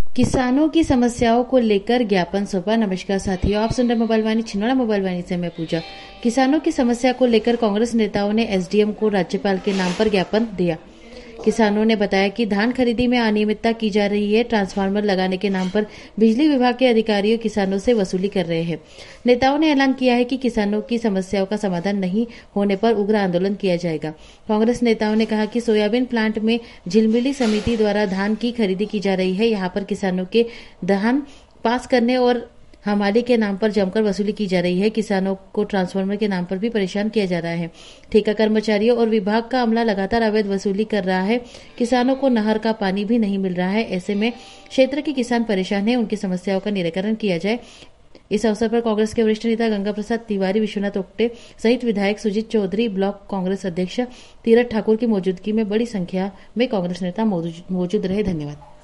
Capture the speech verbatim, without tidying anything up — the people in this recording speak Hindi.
किसानों की समस्याओं को लेकर ज्ञापन सौंपा। नमस्कार साथियों, आप सुन रहे मोबाइल वाणी छिंदवाड़ा। मोबाइल वाणी से मैं पूजा। किसानों की समस्या को लेकर कांग्रेस नेताओं ने एसडीएम को राज्यपाल के नाम पर ज्ञापन दिया। किसानों ने बताया कि धान खरीदी में अनियमितता की जा रही है। ट्रांसफार्मर लगाने के नाम पर बिजली विभाग के अधिकारियों किसानों से वसूली कर रहे हैं। नेताओं ने ऐलान किया है कि किसानों की समस्याओं का समाधान नहीं होने पर उग्र आंदोलन किया जाएगा। कांग्रेस नेताओं ने कहा कि सोयाबीन प्लांट में झिलमिली समिति द्वारा धान की खरीदी की जा रही है। यहाँ पर किसानों के धान पास करने और हमाली के नाम पर जमकर वसूली की जा रही है। किसानों को ट्रांसफार्मर के नाम पर भी परेशान किया जा रहा है। ठेका कर्मचारियों और विभाग का अमला लगातार अवैध वसूली कर रहा है। किसानों को नहर का पानी भी नहीं मिल रहा है। ऐसे में क्षेत्र के किसान परेशान हैं। उनकी समस्याओं का निराकरण किया जाए। इस अवसर पर कांग्रेस के वरिष्ठ नेता गंगा प्रसाद तिवारी, विश्वनाथ ओक्टे सहित विधायक सुजीत चौधरी, ब्लॉक कांग्रेस अध्यक्ष तीरथ ठाकुर की मौजूदगी में बड़ी संख्या में कांग्रेस नेता मौजूद रहे। धन्यवाद।